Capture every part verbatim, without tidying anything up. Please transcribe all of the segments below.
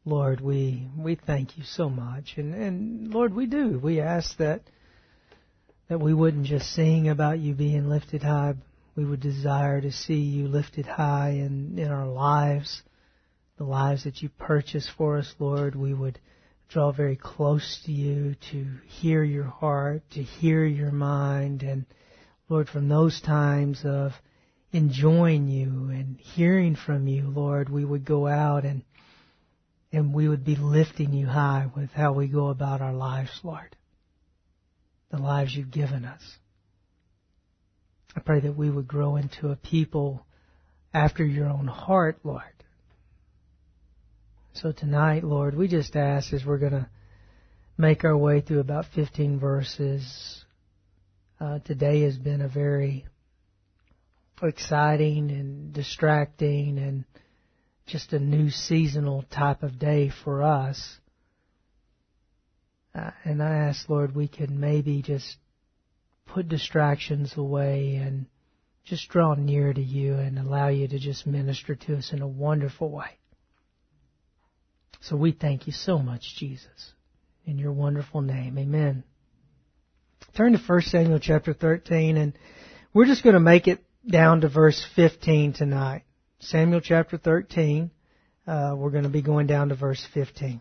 Lord, we we thank you so much. And, and Lord, we do. We ask that that we wouldn't just sing about you being lifted high. We would desire to see you lifted high in, in our lives, the lives that you purchased for us, Lord. We would draw very close to you to hear your heart, to hear your mind. And Lord, from those times of enjoying you and hearing from you, Lord, we would go out and and we would be lifting you high with how we go about our lives, Lord. The lives you've given us. I pray that we would grow into a people after your own heart, Lord. So tonight, Lord, we just ask as we're going to make our way through about fifteen verses. Uh, today has been a very exciting and distracting and just a new seasonal type of day for us. Uh, and I ask, Lord, we could maybe just put distractions away and just draw near to you and allow you to just minister to us in a wonderful way. So we thank you so much, Jesus. In your wonderful name, amen. Turn to First Samuel chapter thirteen, and we're just going to make it down to verse fifteen tonight. Samuel chapter thirteen, uh, we're going to be going down to verse fifteen.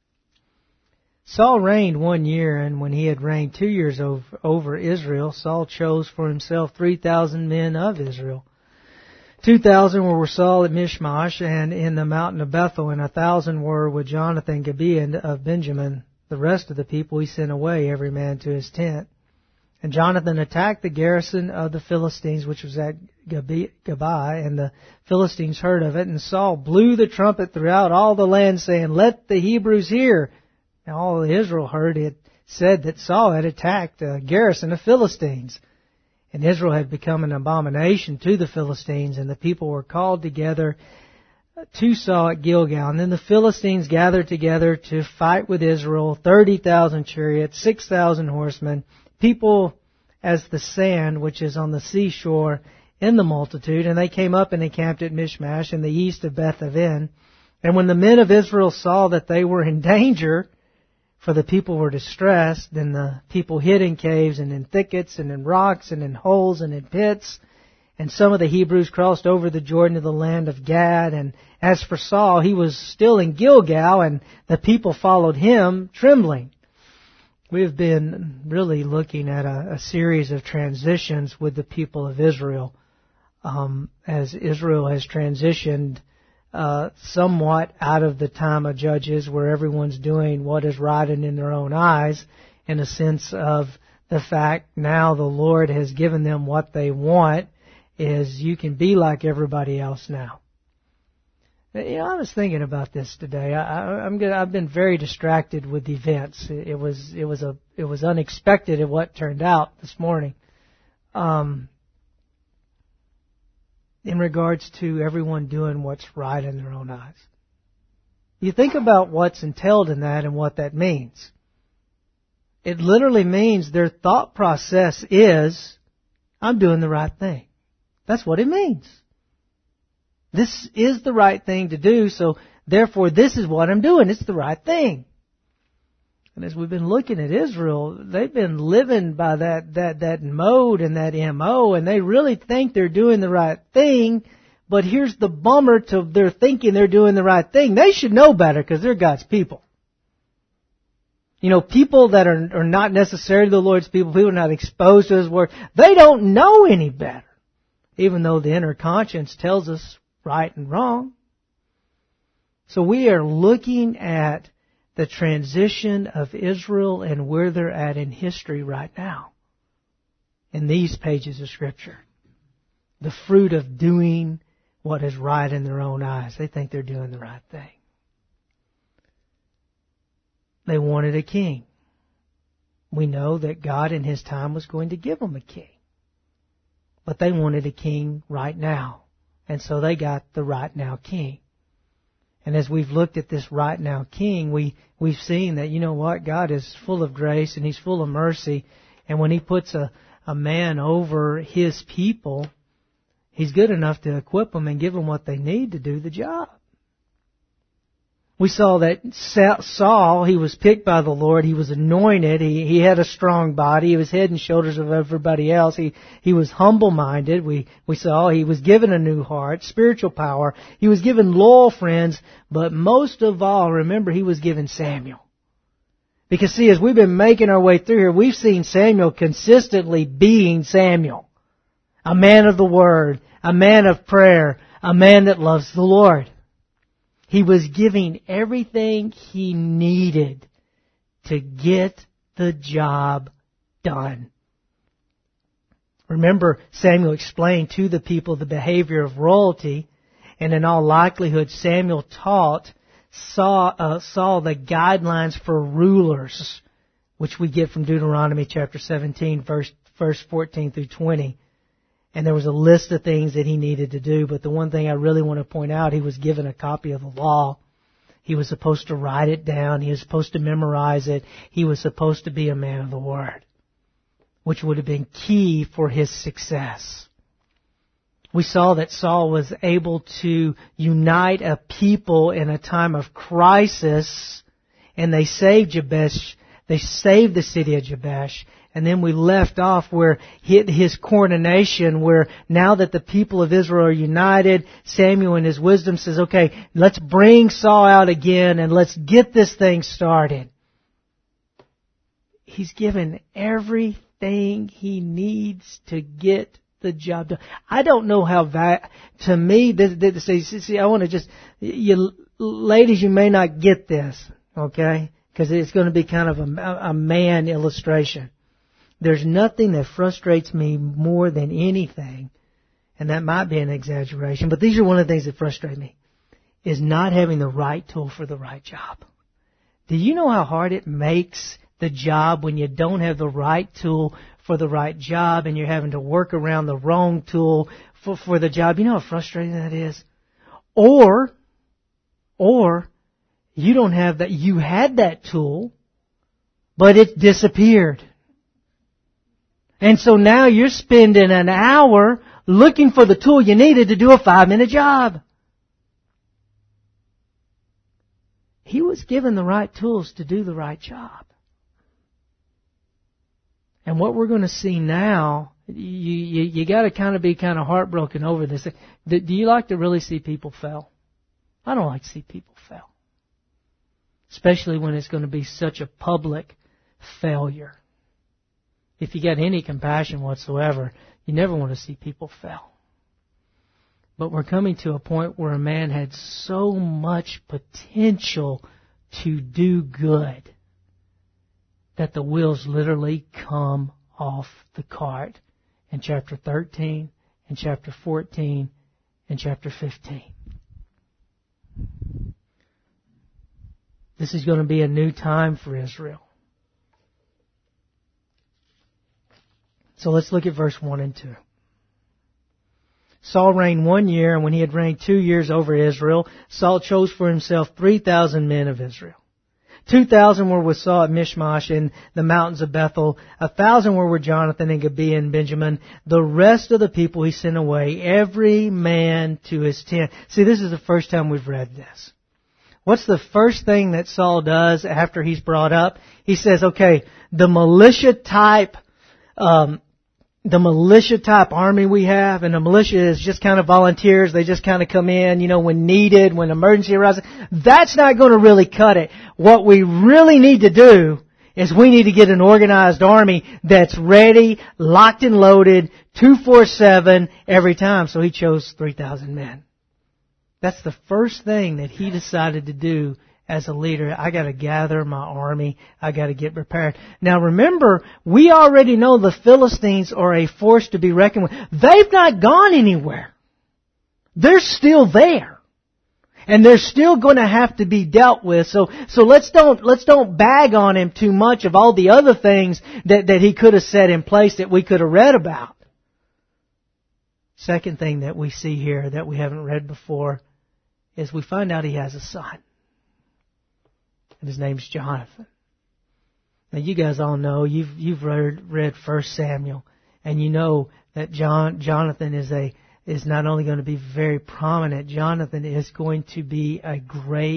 Saul reigned one year, and when he had reigned two years over, over Israel, Saul chose for himself three thousand men of Israel. Two thousand were with Saul at Michmash and in the mountain of Bethel, and a thousand were with Jonathan Gibeah of Benjamin. The rest of the people he sent away, every man to his tent. And Jonathan attacked the garrison of the Philistines, which was at Gibeah, and the Philistines heard of it. And Saul blew the trumpet throughout all the land, saying, "Let the Hebrews hear." Now all of Israel heard it said that Saul had attacked a garrison of Philistines. And Israel had become an abomination to the Philistines, and the people were called together to Saul at Gilgal. And then the Philistines gathered together to fight with Israel, thirty thousand chariots, six thousand horsemen, people as the sand which is on the seashore in the multitude. And they came up and encamped at Michmash in the east of Beth-aven. And when the men of Israel saw that they were in danger, for the people were distressed, then the people hid in caves and in thickets and in rocks and in holes and in pits. And some of the Hebrews crossed over the Jordan to the land of Gad. And as for Saul, he was still in Gilgal, and the people followed him, trembling. We have been really looking at a, a series of transitions with the people of Israel. Um, as Israel has transitioned Uh, somewhat out of the time of Judges, where everyone's doing what is right and in their own eyes, in a sense of the fact now the Lord has given them what they want, is you can be like everybody else now. You know, I was thinking about this today. I, I, I'm gonna, I've been very distracted with events. It, it was it was a it was unexpected at what turned out this morning. Um, in regards to everyone doing what's right in their own eyes. You think about what's entailed in that and what that means. It literally means their thought process is, I'm doing the right thing. That's what it means. This is the right thing to do, so therefore this is what I'm doing. It's the right thing. And as we've been looking at Israel, they've been living by that, that, that mode and that M O, and they really think they're doing the right thing. But here's the bummer to their thinking they're doing the right thing. They should know better because they're God's people. You know, people that are, are not necessarily the Lord's people, people not exposed to His Word, they don't know any better. Even though the inner conscience tells us right and wrong. So we are looking at the transition of Israel and where they're at in history right now. In these pages of Scripture. The fruit of doing what is right in their own eyes. They think they're doing the right thing. They wanted a king. We know that God in His time was going to give them a king. But they wanted a king right now. And so they got the right now king. And as we've looked at this right now king, we, we've seen that, you know what, God is full of grace and He's full of mercy. And when He puts a, a man over His people, He's good enough to equip them and give them what they need to do the job. We saw that Saul, he was picked by the Lord. He was anointed. He, he had a strong body. He was head and shoulders of everybody else. He, he was humble-minded. We, we saw he was given a new heart, spiritual power. He was given loyal friends. But most of all, remember, he was given Samuel. Because see, as we've been making our way through here, we've seen Samuel consistently being Samuel. A man of the Word, a man of prayer, a man that loves the Lord. He was giving everything he needed to get the job done. Remember, Samuel explained to the people the behavior of royalty, and in all likelihood, Samuel taught saw uh, saw the guidelines for rulers, which we get from Deuteronomy chapter seventeen, verse verse fourteen through twenty. And there was a list of things that he needed to do. But the one thing I really want to point out, he was given a copy of the law. He was supposed to write it down. He was supposed to memorize it. He was supposed to be a man of the Word, which would have been key for his success. We saw that Saul was able to unite a people in a time of crisis, and they saved Jabesh. They saved the city of Jabesh. And then we left off where his coronation, where now that the people of Israel are united, Samuel in his wisdom says, okay, let's bring Saul out again and let's get this thing started. He's given everything he needs to get the job done. I don't know how, va- to me, this, this, see, see, I want to just, you ladies, you may not get this, okay? Because it's going to be kind of a, a man illustration. There's nothing that frustrates me more than anything, and that might be an exaggeration, but these are one of the things that frustrate me, is not having the right tool for the right job. Do you know how hard it makes the job when you don't have the right tool for the right job and you're having to work around the wrong tool for, for the job? You know how frustrating that is? Or, or, you don't have that, you had that tool, but it disappeared. And so now you're spending an hour looking for the tool you needed to do a five-minute job. He was given the right tools to do the right job. And what we're going to see now, you you, you got to kind of be kind of heartbroken over this. Do, do you like to really see people fail? I don't like to see people fail. Especially when it's going to be such a public failure. If you got any compassion whatsoever, you never want to see people fail. But we're coming to a point where a man had so much potential to do good that the wheels literally come off the cart in chapter thirteen, in chapter fourteen, and chapter fifteen. This is going to be a new time for Israel. So let's look at verse one and two. Saul reigned one year, and when he had reigned two years over Israel, Saul chose for himself three thousand men of Israel. Two thousand were with Saul at Michmash in the mountains of Bethel. A thousand were with Jonathan in Gibeah and Benjamin. The rest of the people he sent away, every man to his tent. See, this is the first time we've read this. What's the first thing that Saul does after he's brought up? He says, okay, the militia type um the militia type army we have, and the militia is just kind of volunteers. They just kind of come in, you know, when needed, when emergency arises. That's not going to really cut it. What we really need to do is we need to get an organized army that's ready, locked and loaded, two forty-seven every time. So he chose three thousand men. That's the first thing that he decided to do as a leader. I got to gather my army. I got to get prepared. Now remember, we already know the Philistines are a force to be reckoned with. They've not gone anywhere. They're still there. And they're still going to have to be dealt with. So, so let's don't, let's don't bag on him too much of all the other things that, that he could have set in place that we could have read about. Second thing that we see here that we haven't read before is we find out he has a son. And his name's Jonathan. Now you guys all know, you've you've read read First Samuel, and you know that John Jonathan is a is not only going to be very prominent, Jonathan is going to be a great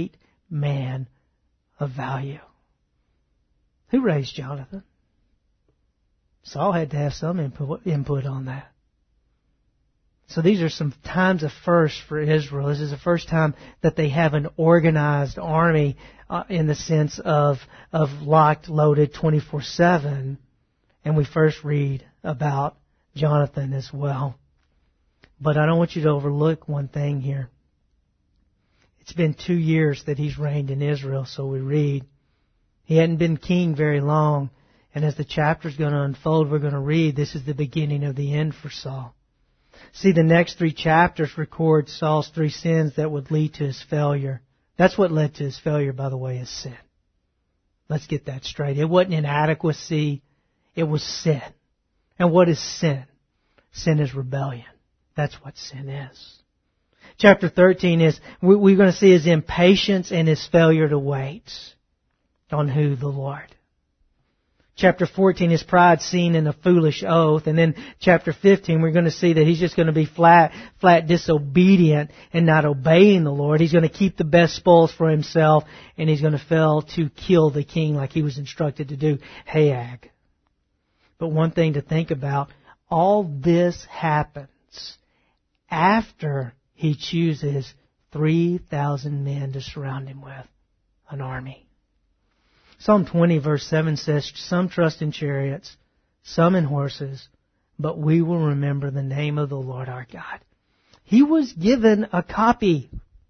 man of value. Who raised Jonathan? Saul had to have some input, input on that. So these are some times of first for Israel. This is the first time that they have an organized army uh, in the sense of of locked, loaded, twenty-four seven. And we first read about Jonathan as well. But I don't want you to overlook one thing here. It's been two years that he's reigned in Israel, so we read. He hadn't been king very long. And as the chapter's going to unfold, we're going to read this is the beginning of the end for Saul. See, the next three chapters record Saul's three sins that would lead to his failure. That's what led to his failure, by the way, is sin. Let's get that straight. It wasn't inadequacy. It was sin. And what is sin? Sin is rebellion. That's what sin is. Chapter thirteen is, we're going to see his impatience and his failure to wait on who? The Lord. Chapter fourteen, his pride seen in a foolish oath. And then chapter fifteen, we're going to see that he's just going to be flat, flat disobedient and not obeying the Lord. He's going to keep the best spoils for himself, and he's going to fail to kill the king like he was instructed to do, Agag. But one thing to think about, all this happens after he chooses three thousand men to surround him with, an army. Psalm twenty verse seven says, some trust in chariots, some in horses, but we will remember the name of the Lord our God. He was given a copy.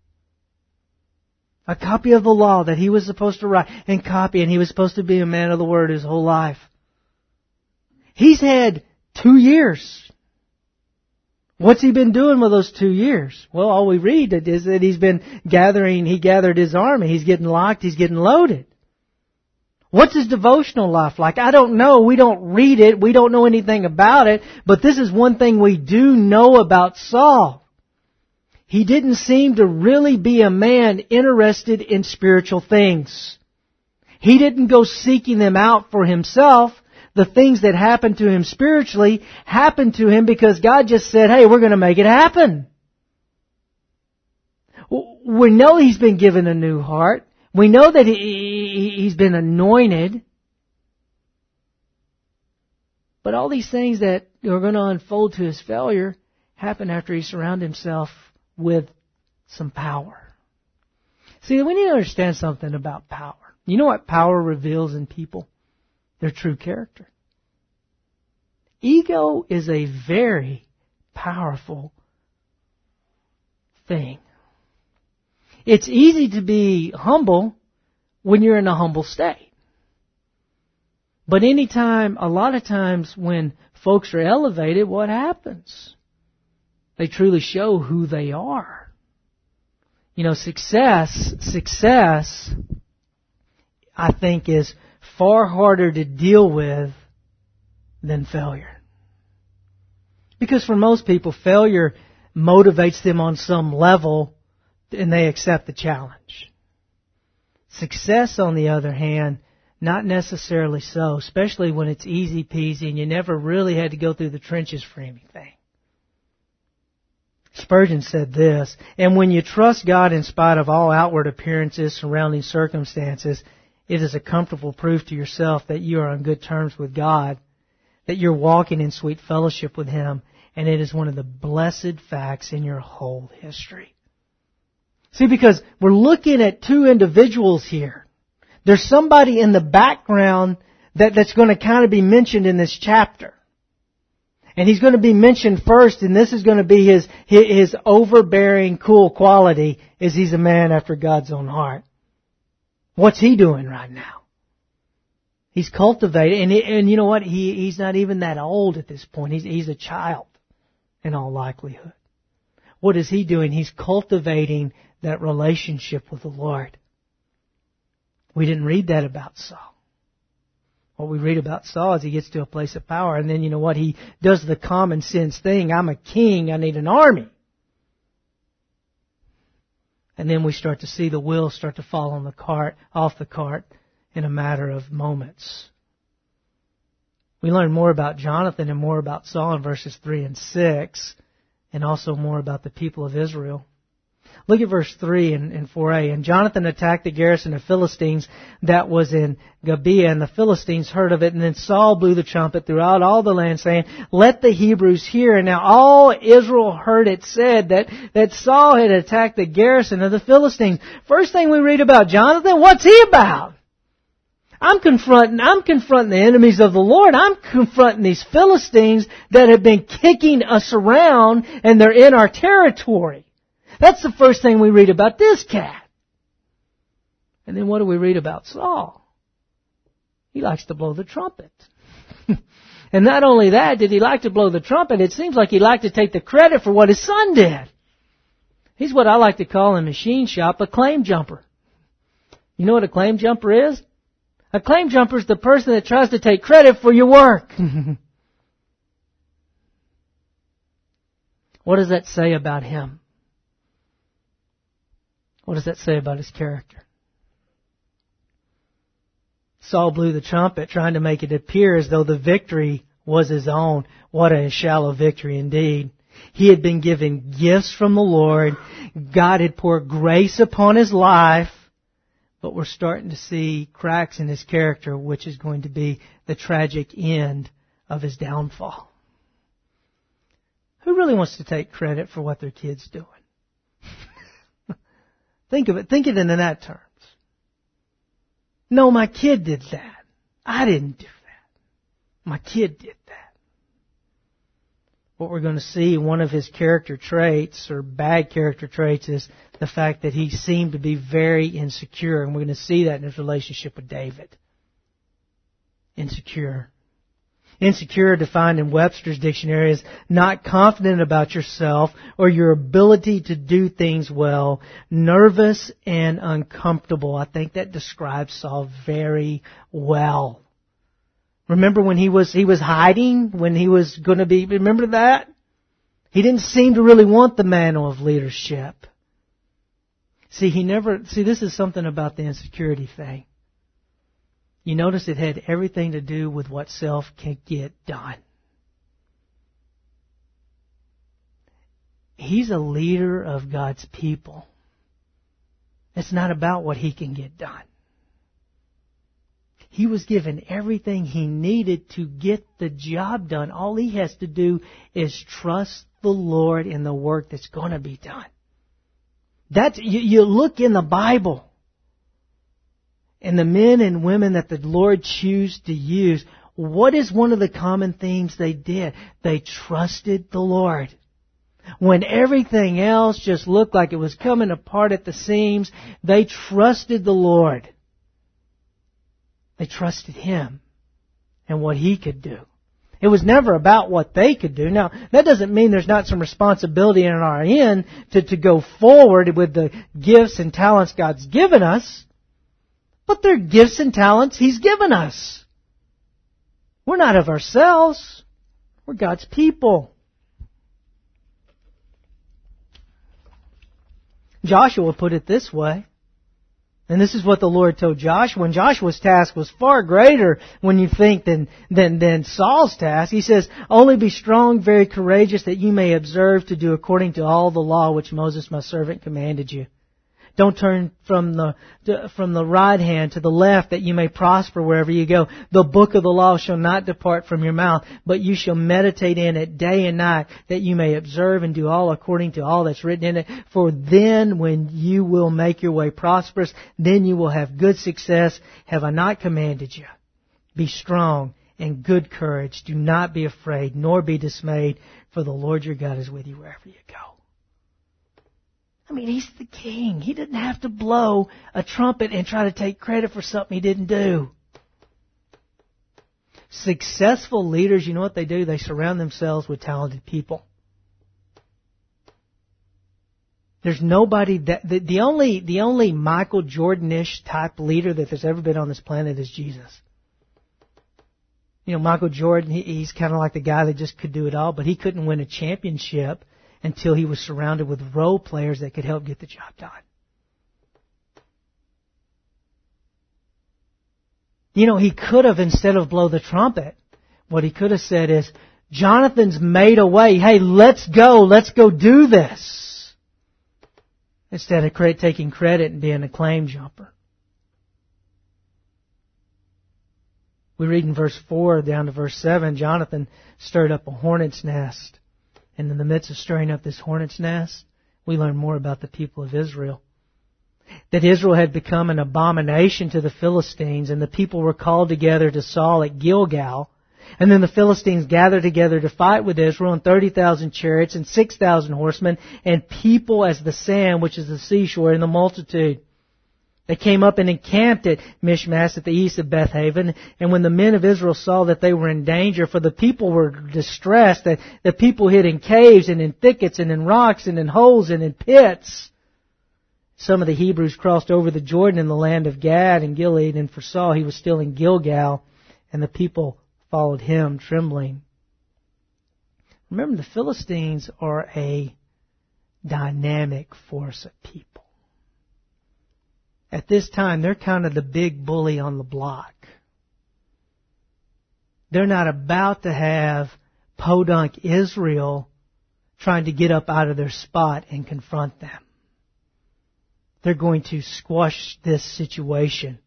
A copy of the law that he was supposed to write and copy, and he was supposed to be a man of the word his whole life. He's had two years. What's he been doing with those two years? Well, all we read is that he's been gathering, he gathered his army. He's getting locked, he's getting loaded. What's his devotional life like? I don't know. We don't read it. We don't know anything about it. But this is one thing we do know about Saul. He didn't seem to really be a man interested in spiritual things. He didn't go seeking them out for himself. The things that happened to him spiritually happened to him because God just said, hey, we're going to make it happen. We know he's been given a new heart. We know that he, he's been anointed. But all these things that are going to unfold to his failure happen after he surrounded himself with some power. See, we need to understand something about power. You know what power reveals in people? Their true character. Ego is a very powerful thing. It's easy to be humble when you're in a humble state. But anytime, a lot of times when folks are elevated, what happens? They truly show who they are. You know, success, success, I think, is far harder to deal with than failure. Because for most people, failure motivates them on some level and they accept the challenge. Success, on the other hand, not necessarily so, especially when it's easy peasy and you never really had to go through the trenches for anything. Spurgeon said this, and when you trust God in spite of all outward appearances surrounding circumstances, it is a comfortable proof to yourself that you are on good terms with God, that you're walking in sweet fellowship with Him, and it is one of the blessed facts in your whole history. See, because we're looking at two individuals here. There's somebody in the background that, that's going to kind of be mentioned in this chapter. And he's going to be mentioned first, and this is going to be his, his overbearing, cool quality, is he's a man after God's own heart. What's he doing right now? He's cultivating, and, and you know what? He, he's not even that old at this point. He's, he's a child, in all likelihood. What is he doing? He's cultivating that relationship with the Lord. We didn't read that about Saul. What we read about Saul is he gets to a place of power, and then you know what? He does the common sense thing. I'm a king. I need an army. And then we start to see the wheels start to fall on the cart, off the cart in a matter of moments. We learn more about Jonathan and more about Saul in verses three and six, and also more about the people of Israel. Look at verse three in, in four a. And Jonathan attacked the garrison of Philistines that was in Gibeah, and the Philistines heard of it. And then Saul blew the trumpet throughout all the land, saying, let the Hebrews hear. And now all Israel heard it said that, that Saul had attacked the garrison of the Philistines. First thing we read about Jonathan, what's he about? I'm confronting, I'm confronting the enemies of the Lord. I'm confronting these Philistines that have been kicking us around and they're in our territory. That's the first thing we read about this cat. And then what do we read about Saul? He likes to blow the trumpet. And not only that, did he like to blow the trumpet, it seems like he liked to take the credit for what his son did. He's what I like to call in machine shop a claim jumper. You know what a claim jumper is? A claim jumper is the person that tries to take credit for your work. What does that say about him? What does that say about his character? Saul blew the trumpet trying to make it appear as though the victory was his own. What a shallow victory indeed. He had been given gifts from the Lord. God had poured grace upon his life. But we're starting to see cracks in his character, which is going to be the tragic end of his downfall. Who really wants to take credit for what their kid's doing? Think of it. Think of it in that terms. No, my kid did that. I didn't do that. My kid did that. What we're going to see, one of his character traits, or bad character traits, is the fact that he seemed to be very insecure. And we're going to see that in his relationship with David. Insecure. Insecure, defined in Webster's dictionary, is not confident about yourself or your ability to do things well, nervous and uncomfortable. I think that describes Saul very well. Remember when he was he was hiding, when he was going to be, remember that? He didn't seem to really want the mantle of leadership. See, he never, see, this is something about the insecurity thing. You notice it had everything to do with what self can get done. He's a leader of God's people. It's not about what he can get done. He was given everything he needed to get the job done. All he has to do is trust the Lord in the work that's going to be done. That's, you, you look in the Bible, and the men and women that the Lord chose to use, what is one of the common themes they did? They trusted the Lord. When everything else just looked like it was coming apart at the seams, they trusted the Lord. They trusted Him and what He could do. It was never about what they could do. Now, that doesn't mean there's not some responsibility on our end to, to go forward with the gifts and talents God's given us. But they're gifts and talents He's given us. We're not of ourselves. We're God's people. Joshua put it this way. And this is what the Lord told Joshua. And Joshua's task was far greater when you think than, than, than Saul's task. He says, only be strong, very courageous, that you may observe to do according to all the law which Moses my servant commanded you. Don't turn from the from the right hand to the left, that you may prosper wherever you go. The book of the law shall not depart from your mouth, but you shall meditate in it day and night, that you may observe and do all according to all that's written in it. For then when you will make your way prosperous, then you will have good success. Have I not commanded you? Be strong and good courage. Do not be afraid, nor be dismayed, for the Lord your God is with you wherever you go. I mean, He's the king. He didn't have to blow a trumpet and try to take credit for something He didn't do. Successful leaders, you know what they do? They surround themselves with talented people. There's nobody that, the, the only, the only Michael Jordan-ish type leader that there's ever been on this planet is Jesus. You know, Michael Jordan, he, he's kind of like the guy that just could do it all, but he couldn't win a championship until he was surrounded with role players that could help get the job done. You know, he could have, instead of blow the trumpet, what he could have said is, Jonathan's made a way. Hey, let's go. Let's go do this. instead of cre- taking credit and being a claim jumper. We read in verse four down to verse seven, Jonathan stirred up a hornet's nest. And in the midst of stirring up this hornet's nest, we learn more about the people of Israel. That Israel had become an abomination to the Philistines, and the people were called together to Saul at Gilgal. And then the Philistines gathered together to fight with Israel, and thirty thousand chariots and six thousand horsemen, and people as the sand, which is the seashore, in the multitude. They came up and encamped at Michmash at the east of Bethaven. And when the men of Israel saw that they were in danger, for the people were distressed, that the people hid in caves and in thickets and in rocks and in holes and in pits. Some of the Hebrews crossed over the Jordan in the land of Gad and Gilead, and for Saul he was still in Gilgal, and the people followed him trembling. Remember, the Philistines are a dynamic force of people. At this time, they're kind of the big bully on the block. They're not about to have podunk Israel trying to get up out of their spot and confront them. They're going to squash this situation.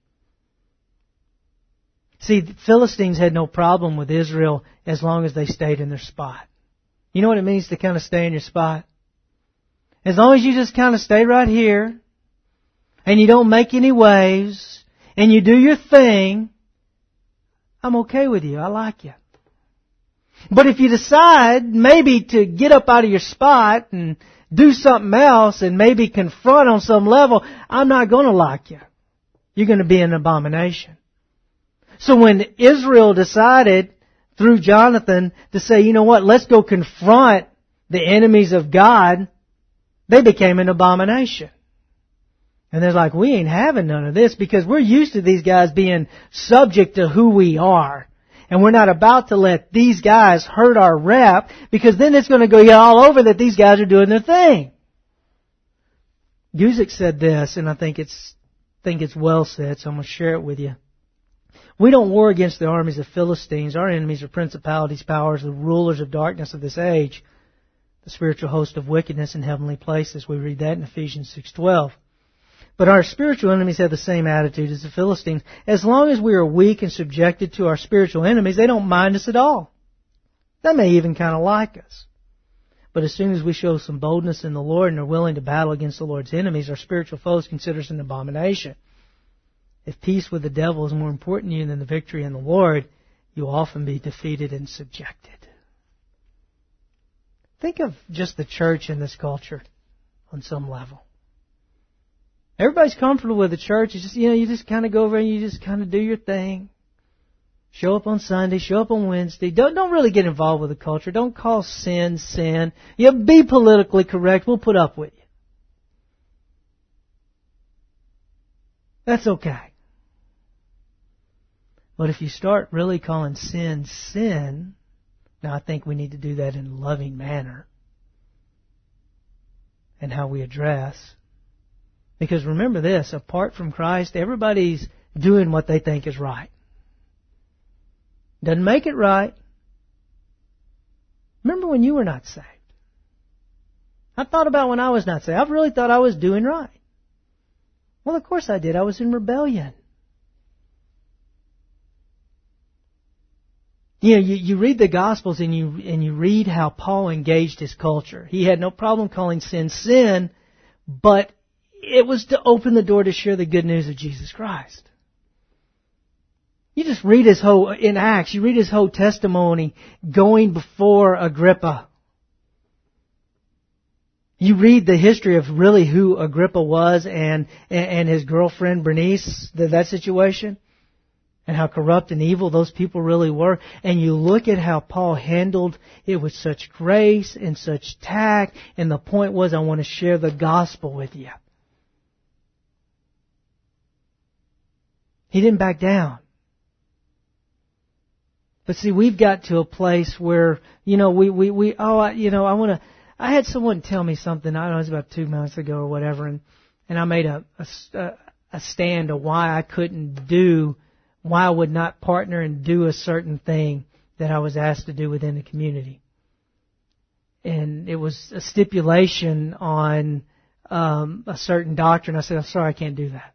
See, the Philistines had no problem with Israel as long as they stayed in their spot. You know what it means to kind of stay in your spot? As long as you just kind of stay right here, and you don't make any waves, and you do your thing, I'm okay with you. I like you. But if you decide maybe to get up out of your spot and do something else and maybe confront on some level, I'm not going to like you. You're going to be an abomination. So when Israel decided through Jonathan to say, you know what, let's go confront the enemies of God, they became an abomination. And they're like, we ain't having none of this because we're used to these guys being subject to who we are. And we're not about to let these guys hurt our rep because then it's going to go all over that these guys are doing their thing. Guzik said this, and I think it's think it's well said, so I'm going to share it with you. We don't war against the armies of Philistines. Our enemies are principalities, powers, the rulers of darkness of this age, the spiritual host of wickedness in heavenly places. We read that in Ephesians six twelve. But our spiritual enemies have the same attitude as the Philistines. As long as we are weak and subjected to our spiritual enemies, they don't mind us at all. They may even kind of like us. But as soon as we show some boldness in the Lord and are willing to battle against the Lord's enemies, our spiritual foes consider us an abomination. If peace with the devil is more important to you than the victory in the Lord, you'll often be defeated and subjected. Think of just the church in this culture on some level. Everybody's comfortable with the church. It's just, you know, you just kind of go over and you just kind of do your thing. Show up on Sunday, show up on Wednesday. Don't, don't really get involved with the culture. Don't call sin, sin. You know, be politically correct. We'll put up with you. That's okay. But if you start really calling sin, sin, now I think we need to do that in a loving manner. And how we address. Because remember this, apart from Christ, everybody's doing what they think is right. Doesn't make it right. Remember when you were not saved? I thought about when I was not saved. I really thought I was doing right. Well, of course I did. I was in rebellion. You know, you, you read the Gospels and you and you read how Paul engaged his culture. He had no problem calling sin sin, but it was to open the door to share the good news of Jesus Christ. You just read his whole, in Acts, you read his whole testimony going before Agrippa. You read the history of really who Agrippa was and and his girlfriend Bernice, that situation, and how corrupt and evil those people really were. And you look at how Paul handled it with such grace and such tact. And the point was, I want to share the gospel with you. He didn't back down. But see, we've got to a place where, you know, we, we, we oh, I, you know, I want to, I had someone tell me something, I don't know, it was about two months ago or whatever, and, and I made a, a, a stand of why I couldn't do, why I would not partner and do a certain thing that I was asked to do within the community. And it was a stipulation on um, a certain doctrine. I said, I'm sorry, I can't do that.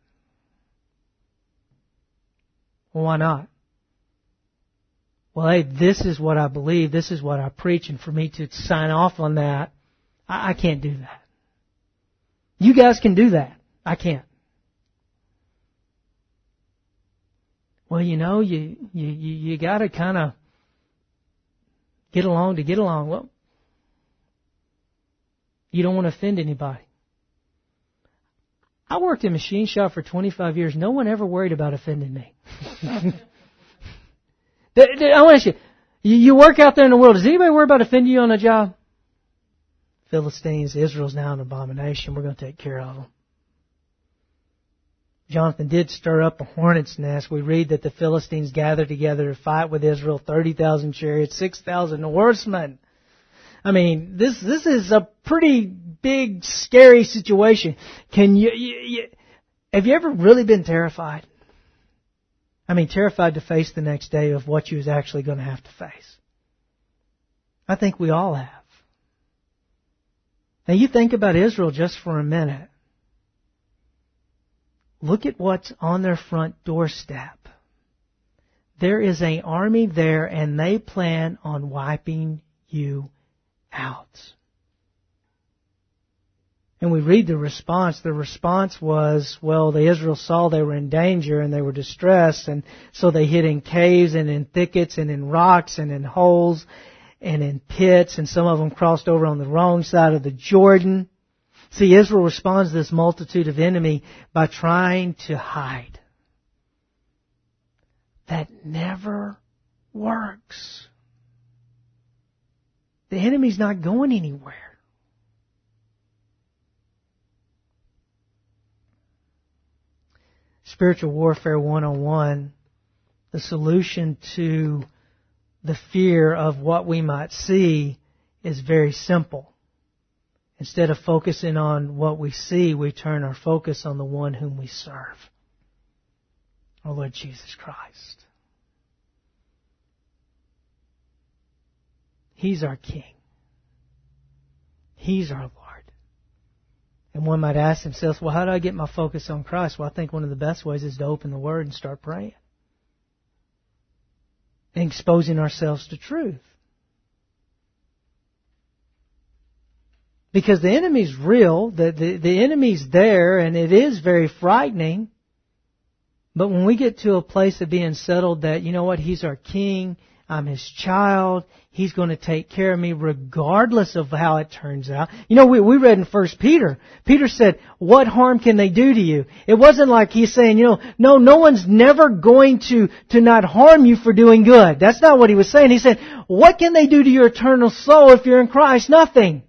Well, why not? Well, hey, this is what I believe. This is what I preach. And for me to sign off on that, I, I can't do that. You guys can do that. I can't. Well, you know, you, you, you, you got to kind of get along to get along. Well, you don't want to offend anybody. I worked in a machine shop for twenty-five years. No one ever worried about offending me. I want to ask you, you work out there in the world. Does anybody worry about offending you on a job? Philistines, Israel's now an abomination. We're going to take care of them. Jonathan did stir up a hornet's nest. We read that the Philistines gathered together to fight with Israel, thirty thousand chariots, six thousand horsemen. I mean, this this is a pretty big, scary situation. Can you, you, you have you ever really been terrified? I mean, terrified to face the next day of what you was actually going to have to face. I think we all have. Now you think about Israel just for a minute. Look at what's on their front doorstep. There is an army there and they plan on wiping you out. And we read the response. The response was, well, the Israel saw they were in danger and they were distressed, and so they hid in caves and in thickets and in rocks and in holes and in pits, and some of them crossed over on the wrong side of the Jordan. See, Israel responds to this multitude of enemy by trying to hide. That never works. The enemy's not going anywhere. Spiritual Warfare one oh one, the solution to the fear of what we might see is very simple. Instead of focusing on what we see, we turn our focus on the one whom we serve, our Lord Jesus Christ. He's our King. He's our Lord. And one might ask themselves, well, how do I get my focus on Christ? Well, I think one of the best ways is to open the Word and start praying. And exposing ourselves to truth. Because the enemy's real, the, the, the enemy's there, and it is very frightening. But when we get to a place of being settled that, you know what, He's our King, I'm His child, He's going to take care of me regardless of how it turns out. You know, we, we read in First Peter, Peter said, what harm can they do to you? It wasn't like he's saying, you know, no, no one's never going to, to not harm you for doing good. That's not what he was saying. He said, what can they do to your eternal soul if you're in Christ? Nothing.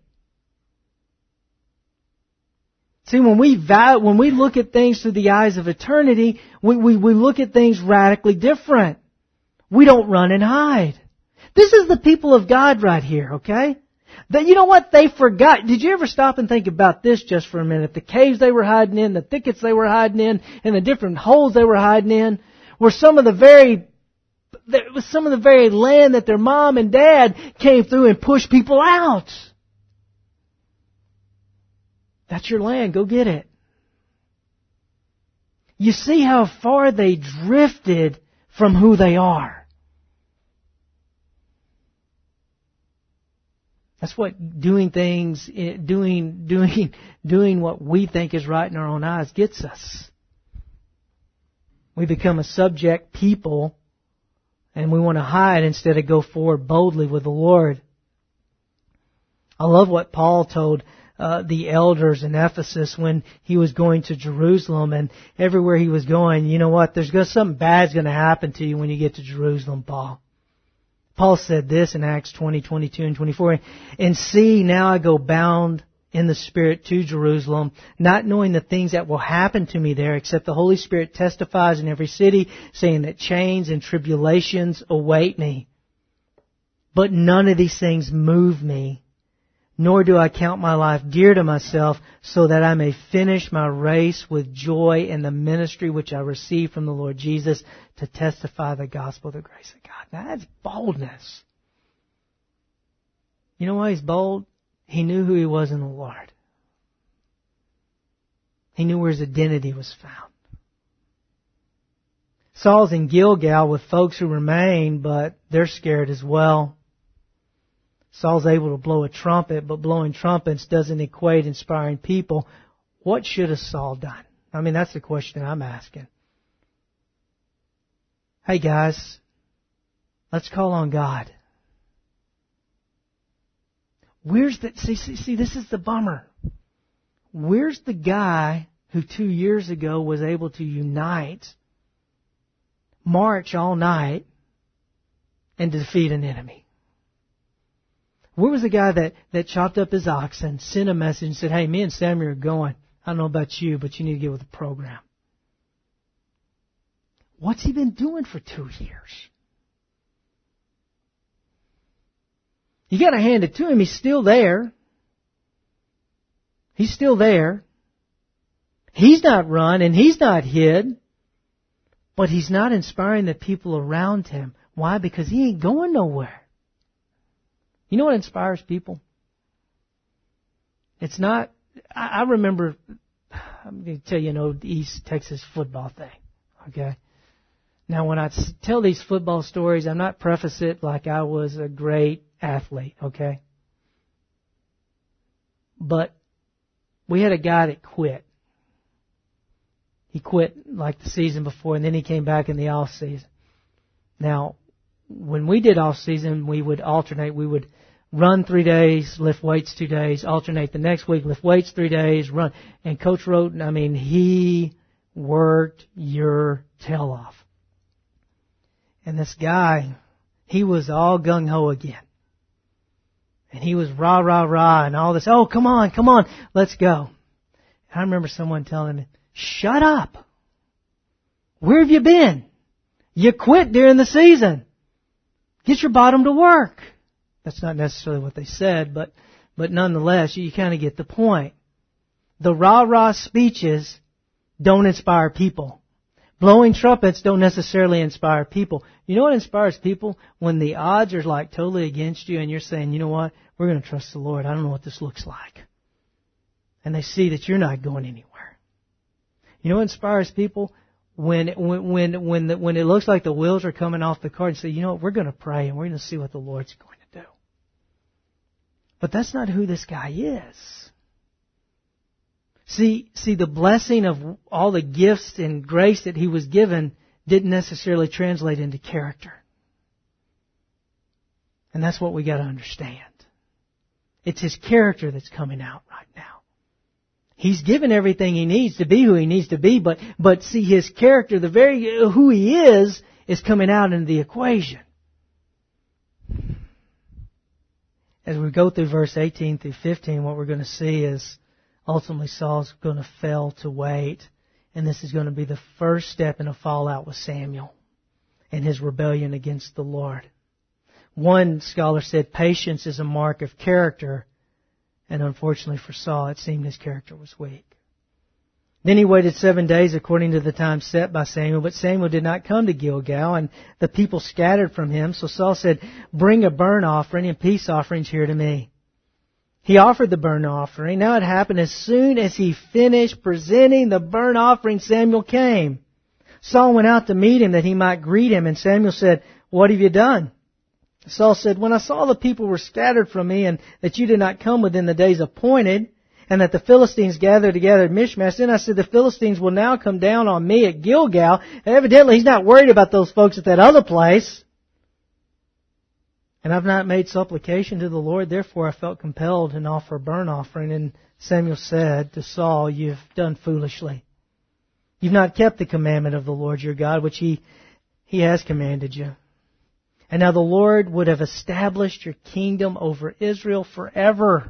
See, when we vow, when we look at things through the eyes of eternity, we, we, we look at things radically different. We don't run and hide. This is the people of God right here, okay? That, you know what? They forgot. Did you ever stop and think about this just for a minute? The caves they were hiding in, the thickets they were hiding in, and the different holes they were hiding in were some of the very, it was some of the very land that their mom and dad came through and pushed people out. That's your land. Go get it. You see how far they drifted from who they are. That's what doing things, doing, doing, doing what we think is right in our own eyes gets us. We become a subject people and we want to hide instead of go forward boldly with the Lord. I love what Paul told uh, the elders in Ephesus when he was going to Jerusalem, and everywhere he was going, you know what, there's gonna, something bad's going to happen to you when you get to Jerusalem, Paul. Paul said this in Acts twenty, twenty-two and twenty-four. And see, now I go bound in the Spirit to Jerusalem, not knowing the things that will happen to me there, except the Holy Spirit testifies in every city, saying that chains and tribulations await me. But none of these things move me, nor do I count my life dear to myself, so that I may finish my race with joy in the ministry which I received from the Lord Jesus to testify the gospel of the grace of God. Now that's boldness. You know why he's bold? He knew who he was in the Lord. He knew where his identity was found. Saul's in Gilgal with folks who remain, but they're scared as well. Saul's able to blow a trumpet, but blowing trumpets doesn't equate inspiring people. What should have Saul done? I mean, that's the question I'm asking. Hey guys, let's call on God. Where's the, see, see, see, this is the bummer. Where's the guy who two years ago was able to unite, march all night, and defeat an enemy? Where was the guy that, that chopped up his oxen, sent a message and said, hey, me and Samuel are going. I don't know about you, but you need to get with the program. What's he been doing for two years? You got to hand it to him. He's still there. He's still there. He's not run and he's not hid. But he's not inspiring the people around him. Why? Because he ain't going nowhere. You know what inspires people? It's not, I, I remember, I'm going to tell you an old East Texas football thing. Okay? Now when I tell these football stories, I'm not preface it like I was a great athlete. Okay? But we had a guy that quit. He quit like the season before, and then he came back in the off season. Now, when we did off season, we would alternate. We would run three days, lift weights two days, alternate the next week, lift weights three days, run. And Coach Roten, I mean, he worked your tail off. And this guy, he was all gung-ho again. And he was rah, rah, rah, and all this. Oh, come on, come on, let's go. And I remember someone telling me, shut up. Where have you been? You quit during the season. Get your bottom to work. That's not necessarily what they said, but, but nonetheless, you kind of get the point. The rah-rah speeches don't inspire people. Blowing trumpets don't necessarily inspire people. You know what inspires people? When the odds are like totally against you and you're saying, you know what? We're going to trust the Lord. I don't know what this looks like. And they see that you're not going anywhere. You know what inspires people? When when when when, the, when it looks like the wheels are coming off the car and say, you know what? We're going to pray and we're going to see what the Lord's going to do. But that's not who this guy is. See, see, the blessing of all the gifts and grace that he was given didn't necessarily translate into character. And that's what we got to understand. It's his character that's coming out right now. He's given everything he needs to be who he needs to be, but, but see, his character, the very who he is, is coming out into the equation. As we go through verse eighteen through fifteen, what we're going to see is ultimately Saul's going to fail to wait. And this is going to be the first step in a fallout with Samuel and his rebellion against the Lord. One scholar said patience is a mark of character. And unfortunately for Saul, it seemed his character was weak. Then he waited seven days according to the time set by Samuel. But Samuel did not come to Gilgal, and the people scattered from him. So Saul said, bring a burnt offering and peace offerings here to me. He offered the burnt offering. Now it happened as soon as he finished presenting the burnt offering, Samuel came. Saul went out to meet him that he might greet him. And Samuel said, what have you done? Saul said, when I saw the people were scattered from me and that you did not come within the days appointed and that the Philistines gathered together at Michmash, then I said, the Philistines will now come down on me at Gilgal. And evidently he's not worried about those folks at that other place. And I've not made supplication to the Lord, therefore I felt compelled to offer a burnt offering. And Samuel said to Saul, you've done foolishly. You've not kept the commandment of the Lord your God, which He, He has commanded you. And now the Lord would have established your kingdom over Israel forever.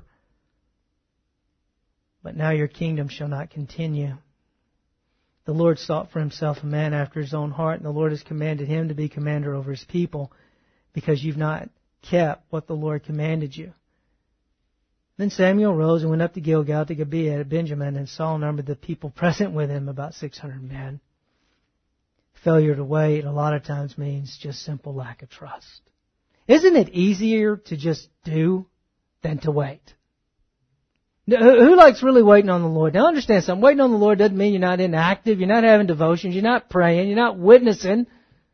But now your kingdom shall not continue. The Lord sought for himself a man after his own heart, and the Lord has commanded him to be commander over his people, because you've not kept what the Lord commanded you. Then Samuel rose and went up to Gilgal to Gibeah at Benjamin, and Saul numbered the people present with him, about six hundred men. Failure to wait a lot of times means just simple lack of trust. Isn't it easier to just do than to wait? Who likes really waiting on the Lord? Now understand something. Waiting on the Lord doesn't mean you're not inactive, you're not having devotions, you're not praying, you're not witnessing.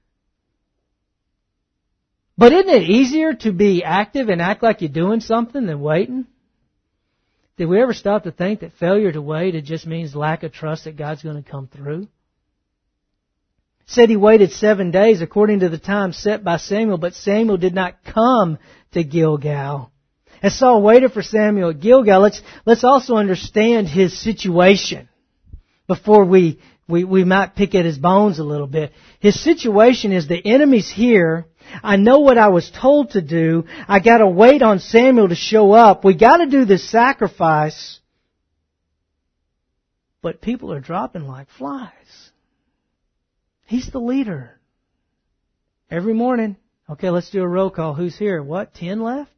But isn't it easier to be active and act like you're doing something than waiting? Did we ever stop to think that failure to wait, it just means lack of trust that God's going to come through? Said he waited seven days according to the time set by Samuel, but Samuel did not come to Gilgal. As Saul waited for Samuel at Gilgal, let's, let's also understand his situation before we, we, we might pick at his bones a little bit. His situation is the enemy's here. I know what I was told to do. I got to wait on Samuel to show up. We got to do this sacrifice. But people are dropping like flies. He's the leader. Every morning. Okay, let's do a roll call. Who's here? What? Ten left?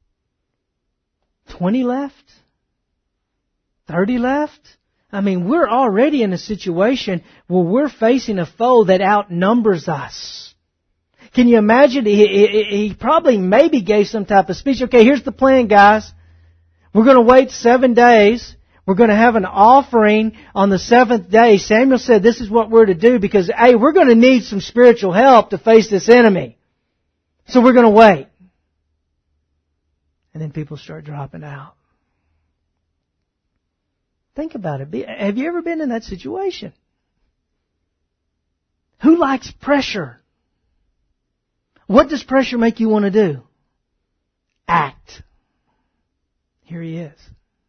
Twenty left? Thirty left? I mean, we're already in a situation where we're facing a foe that outnumbers us. Can you imagine? He, he, he probably maybe gave some type of speech. Okay, here's the plan, guys. We're going to wait seven days. We're going to have an offering on the seventh day. Samuel said this is what we're to do because, hey, we're going to need some spiritual help to face this enemy. So we're going to wait. And then people start dropping out. Think about it. Have you ever been in that situation? Who likes pressure? What does pressure make you want to do? Act. Here he is.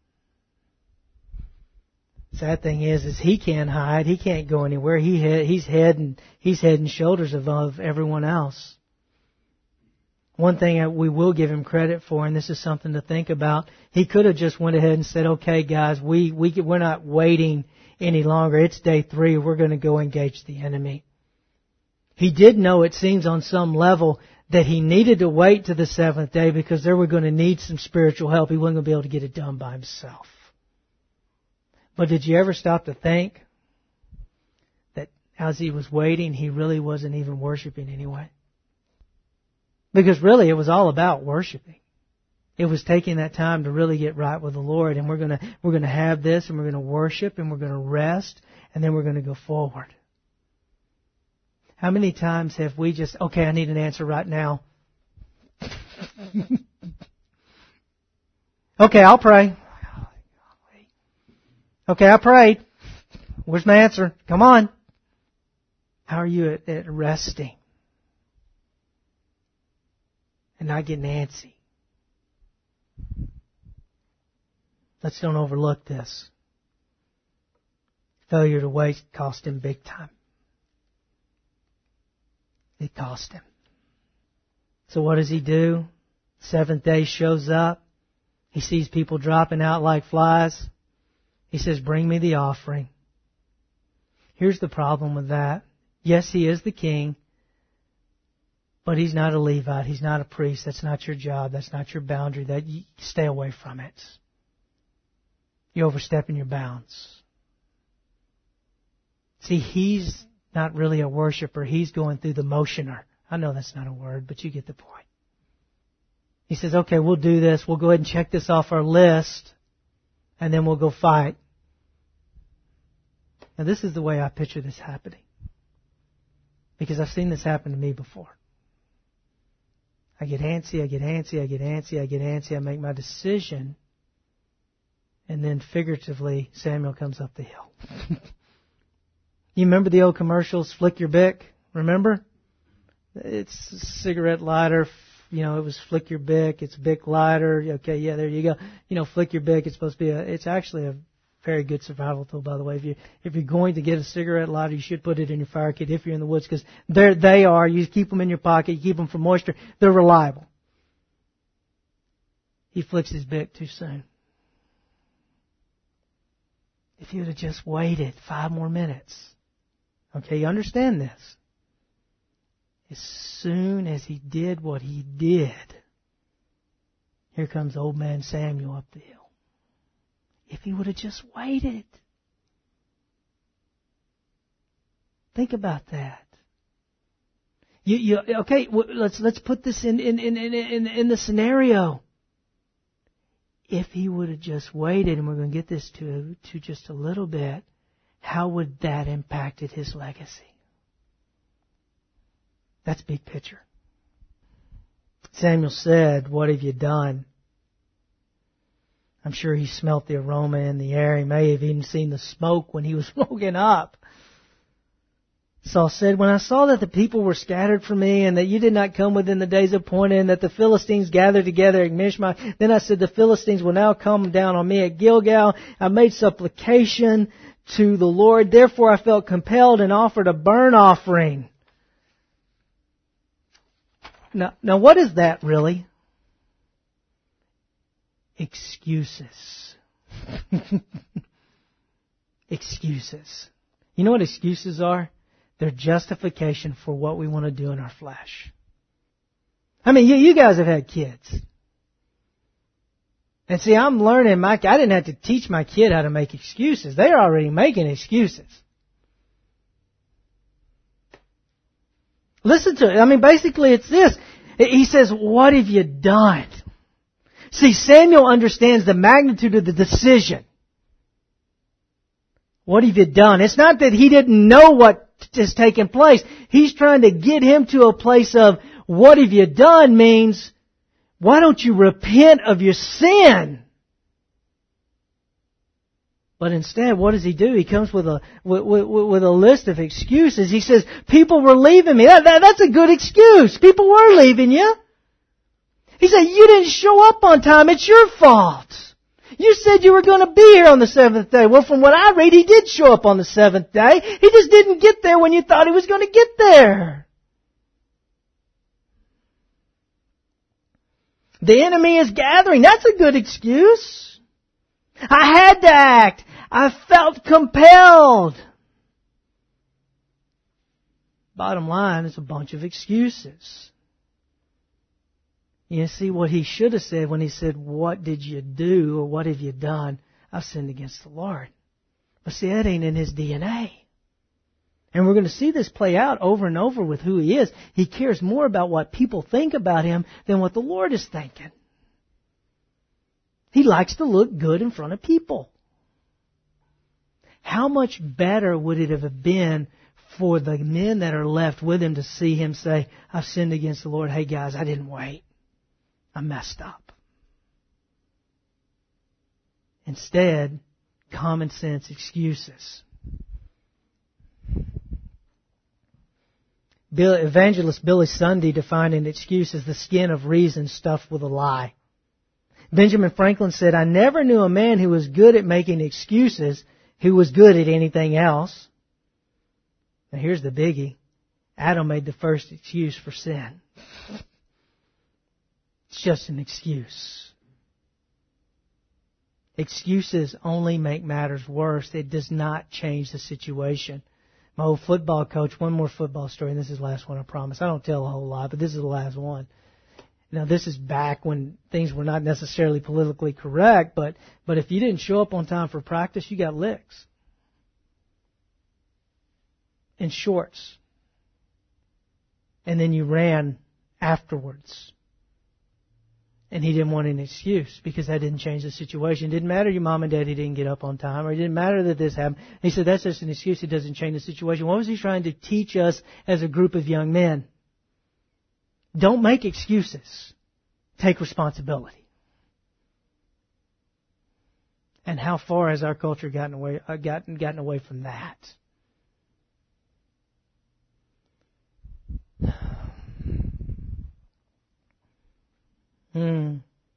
Sad thing is, is he can't hide. He can't go anywhere. He he's head and he's head and shoulders above everyone else. One thing we will give him credit for, and this is something to think about, he could have just went ahead and said, "Okay, guys, we we we're not waiting any longer. It's day three. We're going to go engage the enemy." He did know, it seems, on some level, that he needed to wait to the seventh day because they were going to need some spiritual help. He wasn't going to be able to get it done by himself. But did you ever stop to think that as he was waiting, he really wasn't even worshiping anyway? Because really it was all about worshiping. It was taking that time to really get right with the Lord, and we're going to we're going to have this, and we're going to worship, and we're going to rest, and then we're going to go forward. How many times have we just, okay, I need an answer right now. Okay, I'll pray. Okay, I prayed. Where's my answer? Come on. How are you at, at resting? And not getting antsy. Let's don't overlook this. Failure to wait cost him big time. It cost him. So what does he do? Seventh day shows up. He sees people dropping out like flies. He says, "Bring me the offering." Here's the problem with that. Yes, he is the king, but he's not a Levite. He's not a priest. That's not your job. That's not your boundary. That you stay away from it. You're overstepping your bounds. See, he's not really a worshiper. He's going through the motioner. I know that's not a word, but you get the point. He says, okay, we'll do this. We'll go ahead and check this off our list, and then we'll go fight. Now, this is the way I picture this happening, because I've seen this happen to me before. I get antsy, I get antsy, I get antsy, I get antsy, I make my decision, and then figuratively, Samuel comes up the hill. You remember the old commercials, Flick Your Bic? Remember? It's a cigarette lighter. You know, it was Flick Your Bic. It's Bic lighter. Okay, yeah, there you go. You know, Flick Your Bic. It's supposed to be a. It's actually a very good survival tool, by the way. If you if you're going to get a cigarette lighter, you should put it in your fire kit if you're in the woods, because there they are. You keep them in your pocket. You keep them from moisture. They're reliable. He flicks his Bic too soon. If you'd have just waited five more minutes. Okay, you understand this. As soon as he did what he did, here comes old man Samuel up the hill. If he would have just waited. Think about that. You, you, okay, let's let's put this in in in in in the scenario. if he would have just waited, and we're going to get this to, to just a little bit, how would that impacted his legacy? That's big picture. Samuel said, "What have you done?" I'm sure he smelt the aroma in the air. He may have even seen the smoke when he was smoking up. Saul said, "When I saw that the people were scattered from me, and that you did not come within the days appointed, and that the Philistines gathered together at Mishma, then I said, the Philistines will now come down on me at Gilgal. I made supplication to the Lord. Therefore I felt compelled and offered a burnt offering." Now, now what is that really? Excuses. Excuses. You know what excuses are? They're justification for what we want to do in our flesh. I mean, you, you guys have had kids. And see, I'm learning, my, I didn't have to teach my kid how to make excuses. They're already making excuses. Listen to it. I mean, basically it's this. He says, "What have you done?" See, Samuel understands the magnitude of the decision. What have you done? It's not that he didn't know what is taking place. He's trying to get him to a place of, what have you done means, why don't you repent of your sin? But instead, what does he do? He comes with a with, with, with a list of excuses. He says, "People were leaving me." That, that, that's a good excuse. People were leaving you. He said, "You didn't show up on time. It's your fault. You said you were going to be here on the seventh day." Well, from what I read, he did show up on the seventh day. He just didn't get there when you thought he was going to get there. The enemy is gathering. That's a good excuse. I had to act. I felt compelled. Bottom line, it's a bunch of excuses. You see, what he should have said when he said, "What did you do?" or "What have you done?" "I've sinned against the Lord." But see, that ain't in his D N A. And we're going to see this play out over and over with who he is. He cares more about what people think about him than what the Lord is thinking. He likes to look good in front of people. How much better would it have been for the men that are left with him to see him say, "I've sinned against the Lord. Hey guys, I didn't wait. I messed up." Instead, common sense excuses. Bill, evangelist Billy Sunday defined an excuse as the skin of reason stuffed with a lie. Benjamin Franklin said, "I never knew a man who was good at making excuses who was good at anything else." Now here's the biggie. Adam made the first excuse for sin. It's just an excuse. Excuses only make matters worse. It does not change the situation. My old football coach, one more football story, and this is the last one, I promise. I don't tell a whole lot, but this is the last one. Now, this is back when things were not necessarily politically correct, but, but if you didn't show up on time for practice, you got licks. In shorts. And then you ran afterwards. And he didn't want an excuse because that didn't change the situation. It didn't matter your mom and daddy didn't get up on time, or it didn't matter that this happened. He said that's just an excuse. It doesn't change the situation. What was he trying to teach us as a group of young men? Don't make excuses. Take responsibility. And how far has our culture gotten away, uh, gotten, gotten away from that? Hmm.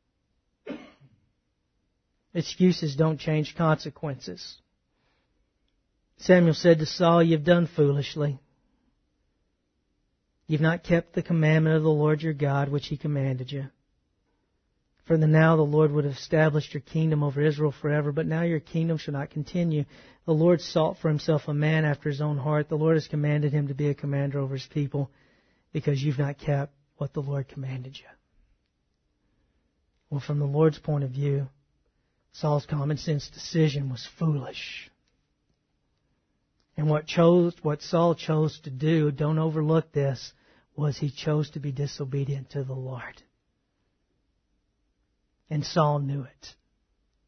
Excuses don't change consequences. Samuel said to Saul, "You've done foolishly. You've not kept the commandment of the Lord your God, which He commanded you. For the now the Lord would have established your kingdom over Israel forever, but now your kingdom shall not continue. The Lord sought for Himself a man after His own heart. The Lord has commanded him to be a commander over His people, because you've not kept what the Lord commanded you." Well, from the Lord's point of view, Saul's common sense decision was foolish. And what chose, what Saul chose to do, don't overlook this, was he chose to be disobedient to the Lord. And Saul knew it.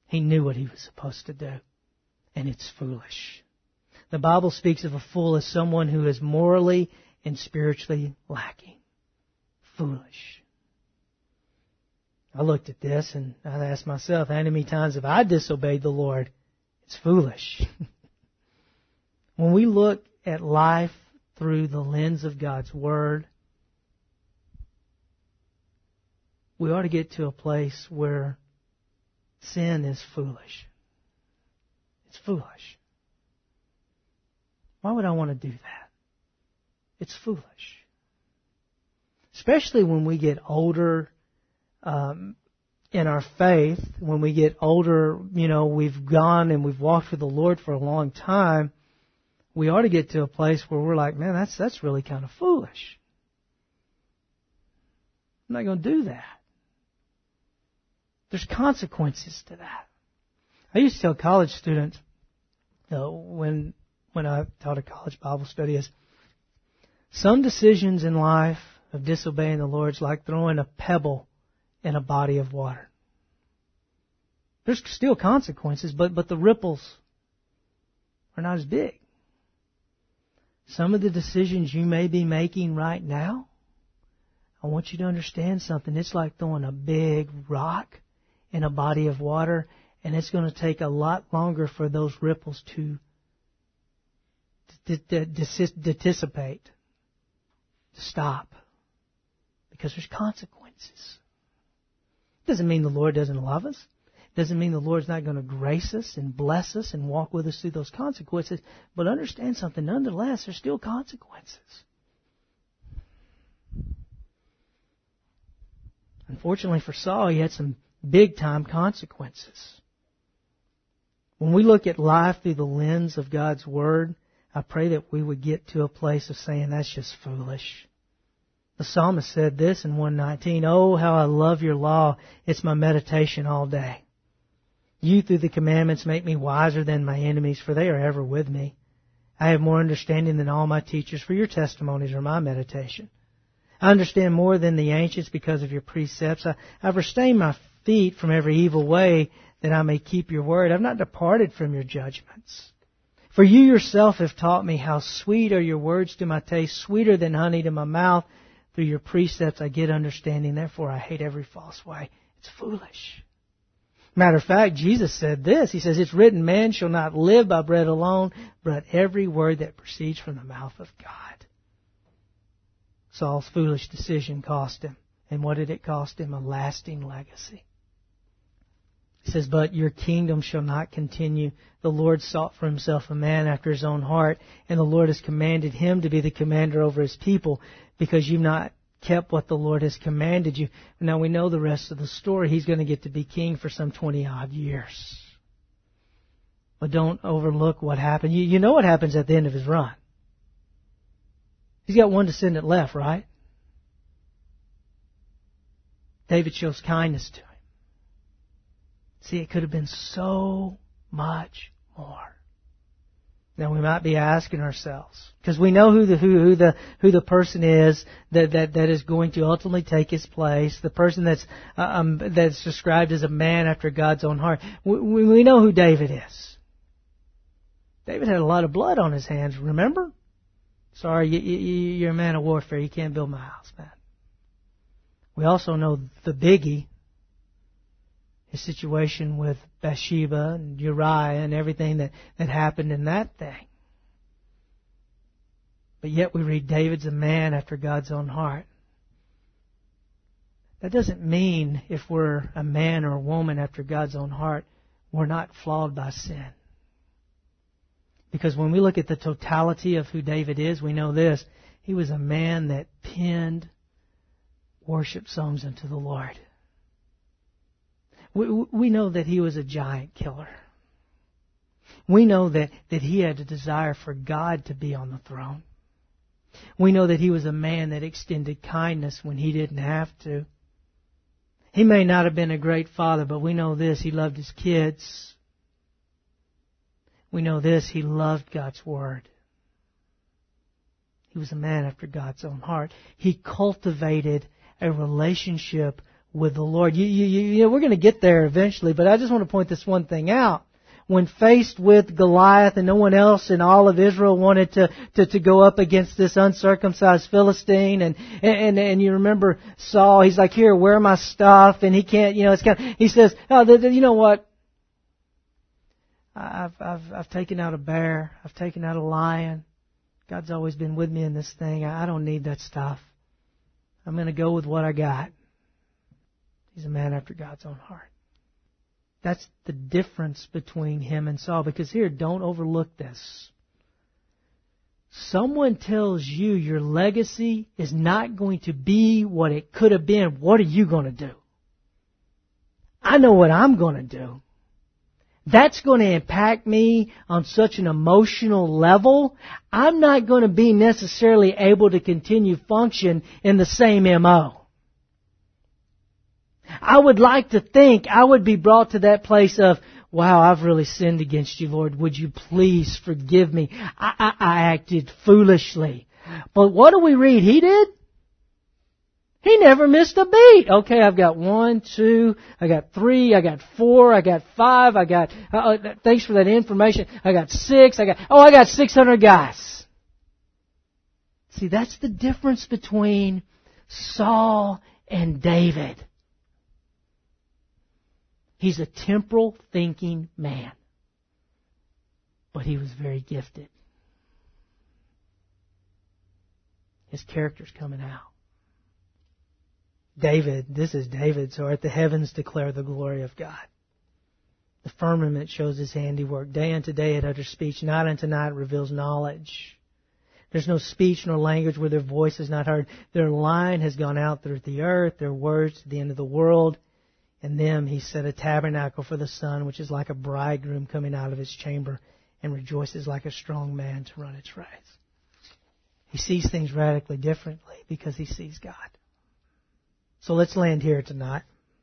He knew what he was supposed to do. And it's foolish. The Bible speaks of a fool as someone who is morally and spiritually lacking. Foolish. I looked at this and I asked myself, how many times have I disobeyed the Lord? It's foolish. When we look at life through the lens of God's Word, we ought to get to a place where sin is foolish. It's foolish. Why would I want to do that? It's foolish. Especially when we get older um, in our faith, when we get older, you know, we've gone and we've walked with the Lord for a long time, we ought to get to a place where we're like, man, that's that's really kind of foolish. I'm not going to do that. There's consequences to that. I used to tell college students, you know, when when I taught a college Bible study, is some decisions in life of disobeying the Lord is like throwing a pebble in a body of water. There's still consequences, but, but the ripples are not as big. Some of the decisions you may be making right now, I want you to understand something. It's like throwing a big rock in a body of water, and it's going to take a lot longer for those ripples to dissipate, to stop, because there's consequences. It doesn't mean the Lord doesn't love us. It doesn't mean the Lord's not going to grace us and bless us and walk with us through those consequences. But understand something, nonetheless, there's still consequences. Unfortunately for Saul, he had some big-time consequences. When we look at life through the lens of God's Word, I pray that we would get to a place of saying, that's just foolish. The psalmist said this in one nineteen, oh, how I love your law. It's my meditation all day. You through the commandments make me wiser than my enemies, for they are ever with me. I have more understanding than all my teachers, for your testimonies are my meditation. I understand more than the ancients because of your precepts. I, I've restrained my feet from every evil way that I may keep your word. I've not departed from your judgments. For you yourself have taught me how sweet are your words to my taste, sweeter than honey to my mouth. Through your precepts I get understanding, therefore I hate every false way. It's foolish. Matter of fact, Jesus said this. He says, it's written, man shall not live by bread alone, but every word that proceeds from the mouth of God. Saul's foolish decision cost him. And what did it cost him? A lasting legacy. He says, but your kingdom shall not continue. The Lord sought for himself a man after his own heart, and the Lord has commanded him to be the commander over his people, because you've not kept what the Lord has commanded you. Now we know the rest of the story. He's going to get to be king for some twenty-odd years. But don't overlook what happened. You, you know what happens at the end of his run. He's got one descendant left, right? David shows kindness to him. See, it could have been so much more. Now we might be asking ourselves, because we know who the who, who the who the person is that, that, that is going to ultimately take his place. The person that's uh, um, that's described as a man after God's own heart. We, we know who David is. David had a lot of blood on his hands. Remember? Sorry, you, you, you're a man of warfare. You can't build my house, man. We also know the biggie. His situation with Bathsheba and Uriah and everything that, that happened in that thing. But yet we read David's a man after God's own heart. That doesn't mean if we're a man or a woman after God's own heart, we're not flawed by sin. Because when we look at the totality of who David is, we know this. He was a man that penned worship songs unto the Lord. We, we know that he was a giant killer. We know that, that he had a desire for God to be on the throne. We know that he was a man that extended kindness when he didn't have to. He may not have been a great father, but we know this, he loved his kids. We know this, he loved God's Word. He was a man after God's own heart. He cultivated a relationship with the Lord. You, you, you know, we're going to get there eventually, but I just want to point this one thing out. When faced with Goliath and no one else in all of Israel wanted to, to, to go up against this uncircumcised Philistine, and, and, and you remember Saul, he's like, here, wear my stuff, and he can't, you know, it's kind of, he says, oh, the, the, you know what? I've, I've, I've taken out a bear. I've taken out a lion. God's always been with me in this thing. I don't need that stuff. I'm going to go with what I got. He's a man after God's own heart. That's the difference between him and Saul. Because here, don't overlook this. Someone tells you your legacy is not going to be what it could have been. What are you going to do? I know what I'm going to do. That's going to impact me on such an emotional level. I'm not going to be necessarily able to continue function in the same M O. I would like to think I would be brought to that place of, wow, I've really sinned against you, Lord. Would you please forgive me? I, I, I acted foolishly. But what do we read? He did? He never missed a beat. Okay, I've got one, two, I got three, I got four, I got five, I got, uh, thanks for that information, I got six, I got, oh, I got six hundred guys. See, that's the difference between Saul and David. He's a temporal thinking man. But he was very gifted. His character's coming out. David, this is David, so art the heavens declare the glory of God. The firmament shows His handiwork. Day unto day it utters speech, night unto night it reveals knowledge. There's no speech nor language where their voice is not heard. Their line has gone out through the earth, their words to the end of the world. In them He set a tabernacle for the sun, which is like a bridegroom coming out of his chamber, and rejoices like a strong man to run its race. He sees things radically differently because he sees God. So let's land here tonight.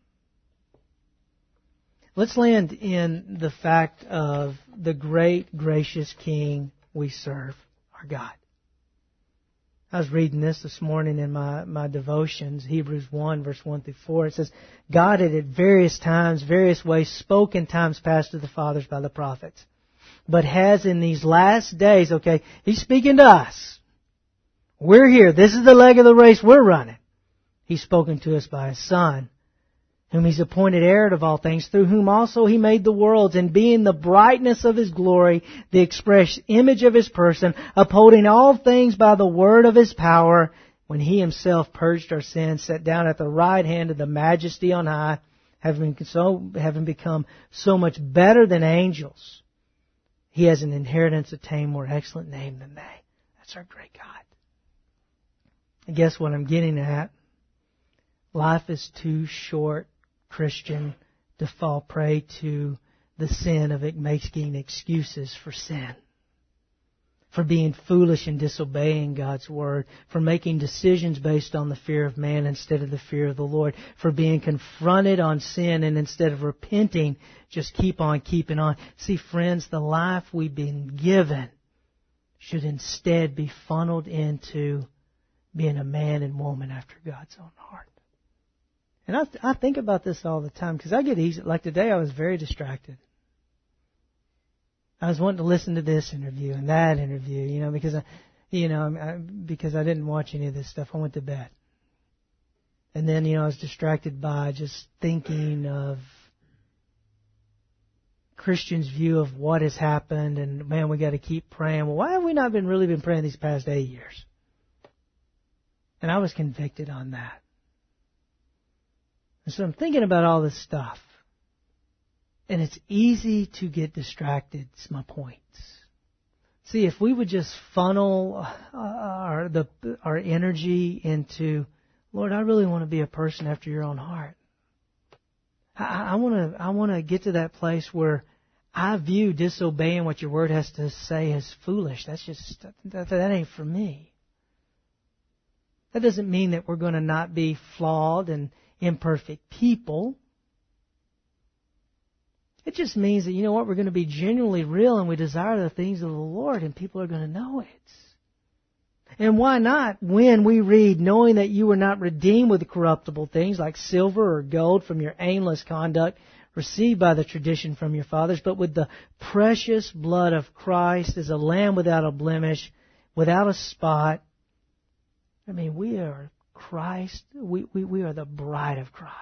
Let's land in the fact of the great, gracious King we serve, our God. I was reading this this morning in my, my devotions, Hebrews one, verse one through four. It says, God had at various times, various ways, spoken in times past to the fathers by the prophets, but has in these last days, okay, He's speaking to us. We're here. This is the leg of the race we're running. He's spoken to us by His Son, whom He's appointed heir of all things, through whom also He made the worlds, and being the brightness of His glory, the express image of His person, upholding all things by the word of His power, when He Himself purged our sins, sat down at the right hand of the Majesty on high, having so having become so much better than angels. He has an inheritance attained more excellent name than they. That's our great God. I guess what I'm getting at, life is too short, Christian, to fall prey to the sin of it making excuses for sin, for being foolish and disobeying God's Word, for making decisions based on the fear of man instead of the fear of the Lord, for being confronted on sin and instead of repenting, just keep on keeping on. See, friends, the life we've been given should instead be funneled into being a man and woman after God's own heart. And I, th- I think about this all the time because I get easy. Like today, I was very distracted. I was wanting to listen to this interview and that interview, you know, because I, you know, I, because I didn't watch any of this stuff. I went to bed, and then you know I was distracted by just thinking of Christians' view of what has happened, and man, we got to keep praying. Well, why have we not been really been praying these past eight years? And I was convicted on that. And so I'm thinking about all this stuff. And it's easy to get distracted, is my point. See, if we would just funnel our, the, our energy into, Lord, I really want to be a person after your own heart. I, I want to I want to get to that place where I view disobeying what your word has to say as foolish. That's just, that, that ain't for me. That doesn't mean that we're going to not be flawed and imperfect people. It just means that, you know what, we're going to be genuinely real and we desire the things of the Lord and people are going to know it. And why not when we read, knowing that you were not redeemed with corruptible things like silver or gold from your aimless conduct received by the tradition from your fathers, but with the precious blood of Christ as a lamb without a blemish, without a spot. I mean, we are Christ. We, we, we are the bride of Christ.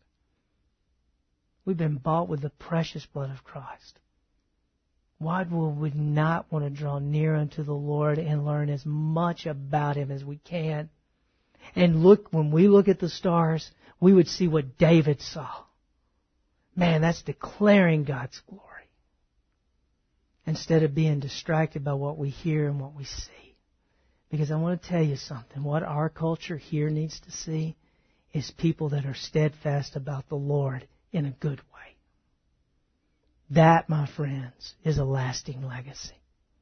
We've been bought with the precious blood of Christ. Why would we not want to draw near unto the Lord and learn as much about Him as we can? And look, when we look at the stars, we would see what David saw. Man, that's declaring God's glory. Instead of being distracted by what we hear and what we see. Because I want to tell you something. What our culture here needs to see is people that are steadfast about the Lord in a good way. That, my friends, is a lasting legacy.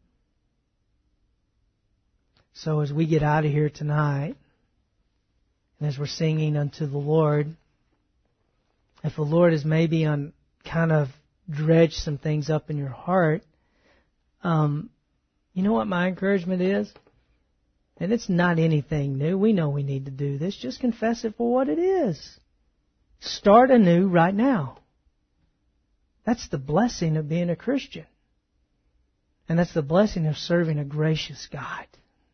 So as we get out of here tonight, and as we're singing unto the Lord, if the Lord has maybe on kind of dredged some things up in your heart, um, you know what my encouragement is? And it's not anything new. We know we need to do this. Just confess it for what it is. Start anew right now. That's the blessing of being a Christian. And that's the blessing of serving a gracious God.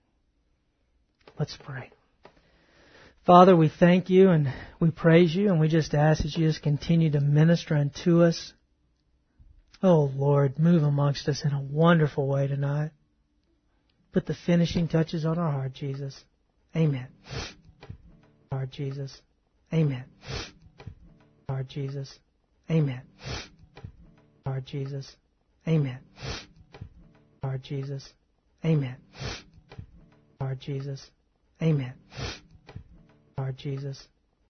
Let's pray. Father, we thank You and we praise You, and we just ask that You just continue to minister unto us. Oh, Lord, move amongst us in a wonderful way tonight. Put the finishing touches on our heart, Jesus. Amen. Lord Jesus. Amen. Lord Jesus. Amen. Lord Jesus. Amen. Lord Jesus. Amen. Lord Jesus. Amen. Lord Jesus.